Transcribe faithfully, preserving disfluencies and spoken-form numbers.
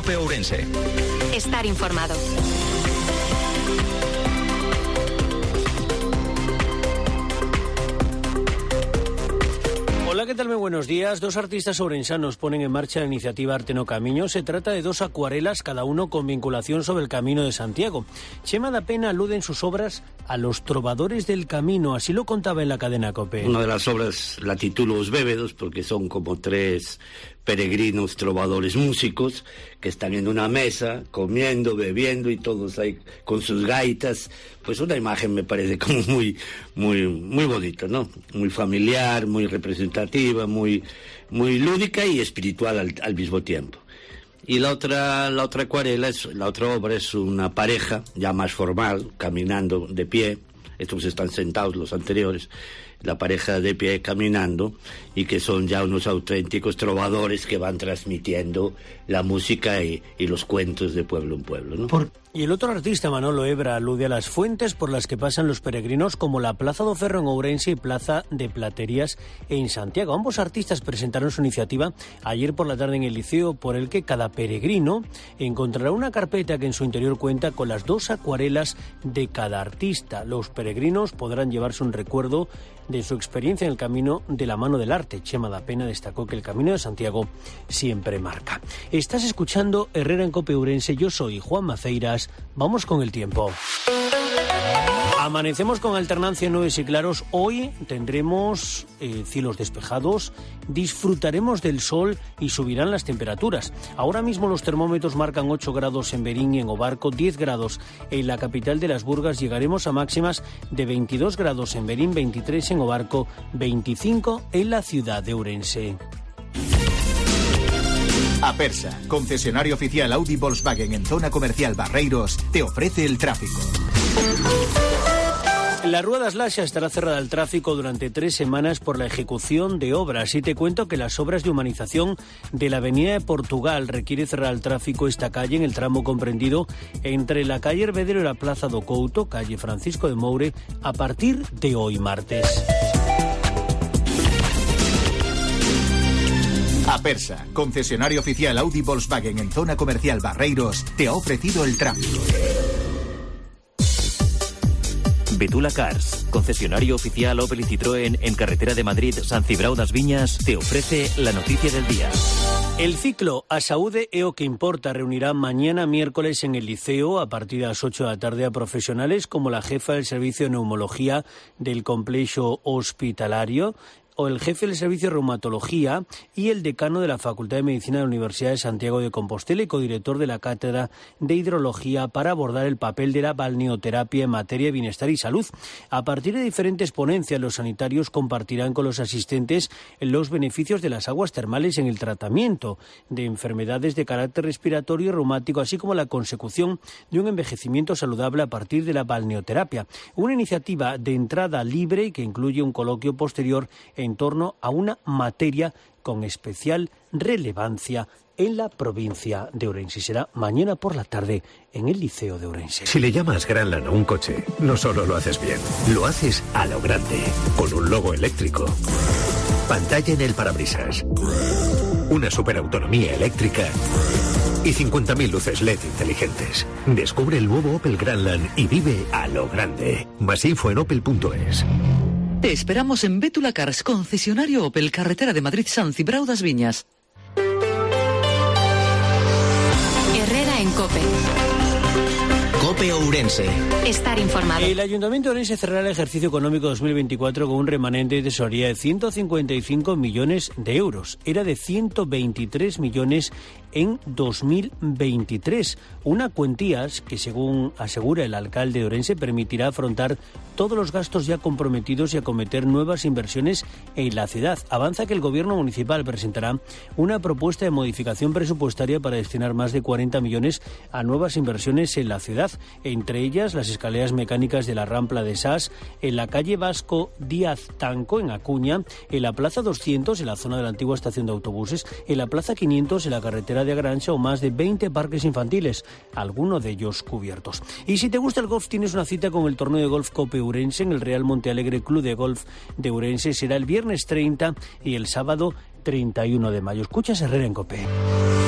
COPE Ourense. Estar informado. Hola, ¿qué tal? Muy buenos días. Dos artistas ourensanos ponen en marcha la iniciativa Arte no Camiño. Se trata de dos acuarelas, cada uno con vinculación sobre el Camino de Santiago. Chema da Pena alude en sus obras a los trovadores del camino, así lo contaba en la cadena COPE. Una de las obras la titulo Os Bébedos porque son como tres peregrinos trovadores músicos que están en una mesa comiendo, bebiendo y todos ahí con sus gaitas. Pues una imagen me parece como muy muy muy bonita, ¿no? Muy familiar, muy representativa, muy muy lúdica y espiritual al, al mismo tiempo. Y la otra la otra acuarela es la otra obra es una pareja ya más formal, caminando de pie. Estos están sentados, los anteriores, la pareja de pie caminando, y que son ya unos auténticos trovadores que van transmitiendo la música y, y los cuentos de pueblo en pueblo, ¿no? Por... Y el otro artista, Manolo Ebra, alude a las fuentes por las que pasan los peregrinos, como la Plaza do Ferro en Ourense y Plaza de Platerías en Santiago. Ambos artistas presentaron su iniciativa ayer por la tarde en el Liceo, por el que cada peregrino encontrará una carpeta que en su interior cuenta con las dos acuarelas de cada artista. Los peregrinos podrán llevarse un recuerdo de su experiencia en el camino de la mano del arte. Chema da Pena destacó que el Camino de Santiago siempre marca. Estás escuchando Herrera en COPE Ourense. Yo soy Juan Maceiras. Vamos con el tiempo. Amanecemos con alternancia en nubes y claros. Hoy tendremos eh, cielos despejados, disfrutaremos del sol y subirán las temperaturas. Ahora mismo los termómetros marcan ocho grados en Berín y en Obarco, diez grados en la capital de las Burgas. Llegaremos a máximas de veintidós grados en Berín, veintitrés en Obarco, veinticinco en la ciudad de Ourense. Apersa, concesionario oficial Audi Volkswagen en zona comercial Barreiros, te ofrece el tráfico. La Rúa das Laxas estará cerrada al tráfico durante tres semanas por la ejecución de obras. Y te cuento que las obras de humanización de la Avenida de Portugal requiere cerrar al tráfico esta calle en el tramo comprendido entre la calle Hervedero y la Plaza do Couto, calle Francisco de Moure, a partir de hoy martes. Apersa, concesionario oficial Audi Volkswagen en zona comercial Barreiros, te ha ofrecido el tráfico. Betula Cars, concesionario oficial Opel y Citroën en carretera de Madrid, San Cibrao das Viñas, te ofrece la noticia del día. El ciclo A Saúde é o que importa reunirá mañana miércoles en el Liceo a partir de las ocho de la tarde a profesionales como la jefa del servicio de neumología del complejo hospitalario o el jefe del servicio de reumatología y el decano de la Facultad de Medicina de la Universidad de Santiago de Compostela y codirector de la Cátedra de Hidrología para abordar el papel de la balneoterapia en materia de bienestar y salud. A partir de diferentes ponencias, los sanitarios compartirán con los asistentes los beneficios de las aguas termales en el tratamiento de enfermedades de carácter respiratorio y reumático, así como la consecución de un envejecimiento saludable a partir de la balneoterapia. Una iniciativa de entrada libre que incluye un coloquio posterior en en torno a una materia con especial relevancia en la provincia de Ourense. Será mañana por la tarde en el Liceo de Ourense. Si le llamas Granlan a un coche, no solo lo haces bien, lo haces a lo grande, con un logo eléctrico, pantalla en el parabrisas, una superautonomía eléctrica y cincuenta mil luces L E D inteligentes. Descubre el nuevo Opel Granlan y vive a lo grande. Más info en opel punto es. Te esperamos en Betula Cars, concesionario Opel, carretera de Madrid, San Cibrao das Viñas. Herrera en COPE. COPE Ourense. Estar informado. El Ayuntamiento de Ourense cerrará el ejercicio económico dos mil veinticuatro con un remanente de tesorería de ciento cincuenta y cinco millones de euros. Era de ciento veintitrés millones en dos mil veintitrés. Una cuantía que, según asegura el alcalde de Ourense, permitirá afrontar todos los gastos ya comprometidos y acometer nuevas inversiones en la ciudad. Avanza que el Gobierno municipal presentará una propuesta de modificación presupuestaria para destinar más de cuarenta millones a nuevas inversiones en la ciudad, entre ellas las escaleras mecánicas de la Rampla de Sas, en la calle Vasco Díaz Tanco, en Acuña, en la Plaza doscientos, en la zona de la antigua estación de autobuses, en la Plaza quinientos, en la carretera de Agrancha, o más de veinte parques infantiles, algunos de ellos cubiertos. Y si te gusta el golf, tienes una cita con el torneo de golf COPE Ourense en el Real Montealegre Club de Golf de Ourense. Será el viernes treinta y el sábado treinta y uno de mayo. Escuchas Herrera en COPE.